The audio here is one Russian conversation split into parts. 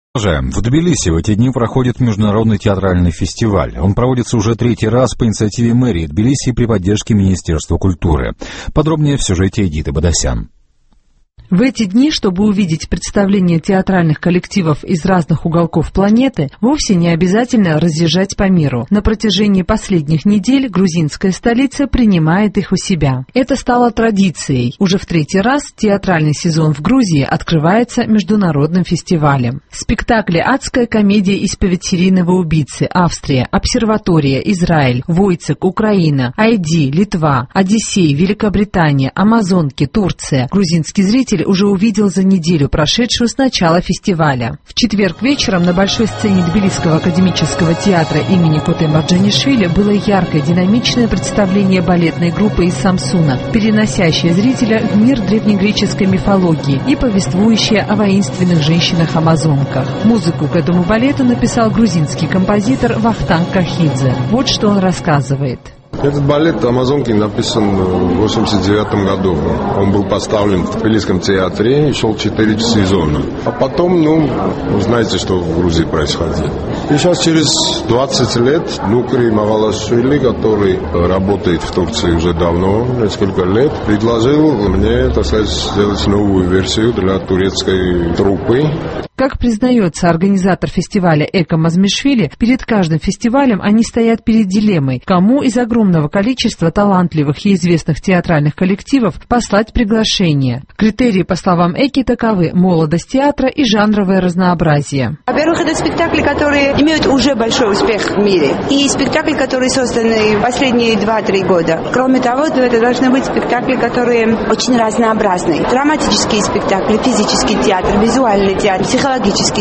В Тбилиси в эти дни проходит международный театральный фестиваль. Он проводится уже третий раз по инициативе мэрии Тбилиси при поддержке Министерства культуры. Подробнее в сюжете Эдиты Бадасян. В эти дни, чтобы увидеть представления театральных коллективов из разных уголков планеты, вовсе не обязательно разъезжать по миру. На протяжении последних недель грузинская столица принимает их у себя. Это стало традицией. Уже в третий раз театральный сезон в Грузии открывается международным фестивалем. Спектакли «Адская комедия. Исповедь серийного убийцы», Австрия, «Обсерватория», Израиль, «Войцек», Украина, «Айди», Литва, «Одиссей», Великобритания, «Амазонки», Турция. Грузинский зритель уже увидел за неделю, прошедшую с начала фестиваля. В четверг вечером на большой сцене Тбилисского академического театра имени Коте Марджанишвили было яркое, динамичное представление балетной группы из Самсуна, переносящее зрителя в мир древнегреческой мифологии и повествующее о воинственных женщинах-амазонках. Музыку к этому балету написал грузинский композитор Вахтанг Кахидзе. Вот что он рассказывает. Этот балет «Амазонки» написан в 1989 году. Он был поставлен в Тбилисском театре и шел 4 сезона. А потом, вы знаете, что в Грузии происходило. И сейчас, через 20 лет, Нукри Мавалашвили, который работает в Турции уже давно, несколько лет, предложил мне, так сказать, сделать новую версию для турецкой труппы. Как признается организатор фестиваля Эко Мазмишвили, перед каждым фестивалем они стоят перед дилеммой, кому из огромного количества талантливых и известных театральных коллективов послать приглашение. Критерии, по словам Эки, таковы: молодость театра и жанровое разнообразие. Во-первых, это спектакли, которые имеют уже большой успех в мире, и спектакли, которые созданы в последние 2-3 года. Кроме того, это должны быть спектакли, которые очень разнообразны. Драматические спектакли, физический театр, визуальный театр, психологический.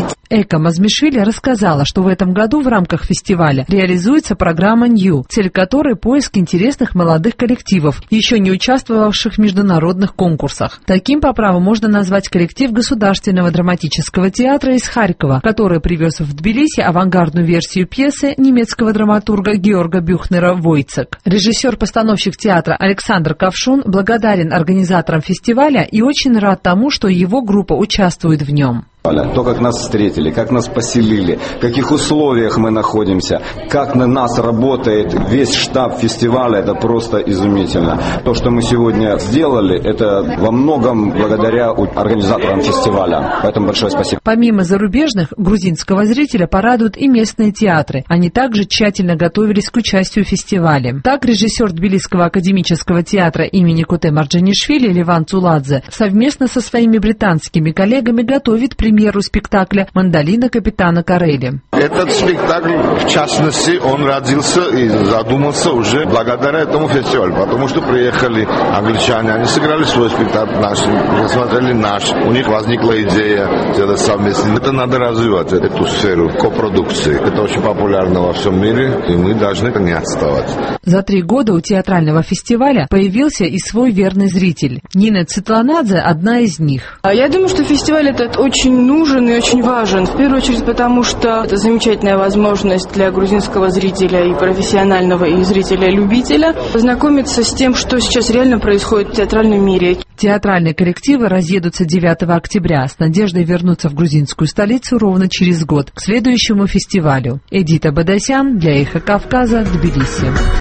Эко Мазмишвили рассказала, что в этом году в рамках фестиваля реализуется программа «Нью», цель которой – поиск интересных молодых коллективов, еще не участвовавших в международных конкурсах. Таким по праву можно назвать коллектив Государственного драматического театра из Харькова, который привез в Тбилиси авангардную версию пьесы немецкого драматурга Георга Бюхнера «Войцек». Режиссер-постановщик театра Александр Ковшун благодарен организаторам фестиваля и очень рад тому, что его группа участвует в нем. То, как нас встретили, как нас поселили, в каких условиях мы находимся, как на нас работает весь штаб фестиваля, это просто изумительно. То, что мы сегодня сделали, это во многом благодаря организаторам фестиваля. Поэтому большое спасибо. Помимо зарубежных, грузинского зрителя порадуют и местные театры. Они также тщательно готовились к участию в фестивале. Так, режиссер Тбилисского академического театра имени Коте Марджанишвили Леван Цуладзе совместно со своими британскими коллегами готовит премьеру спектакля «Мандолина капитана Корелли». Этот спектакль, в частности, он родился и задумался уже благодаря этому фестивалю, потому что приехали англичане, они сыграли свой спектакль, посмотрели наш, у них возникла идея сделать совместно. Это надо развивать, эту сферу копродукции. Это очень популярно во всем мире, и мы должны не отставать. За 3 года у театрального фестиваля появился и свой верный зритель. Нина Цитланадзе – одна из них. Я думаю, что фестиваль этот очень нужен и очень важен. В первую очередь потому, что это замечательная возможность для грузинского зрителя и профессионального, и зрителя-любителя познакомиться с тем, что сейчас реально происходит в театральном мире. Театральные коллективы разъедутся 9 октября с надеждой вернуться в грузинскую столицу ровно через год, к следующему фестивалю. Эдита Бадасян для Эхо Кавказа, Тбилиси.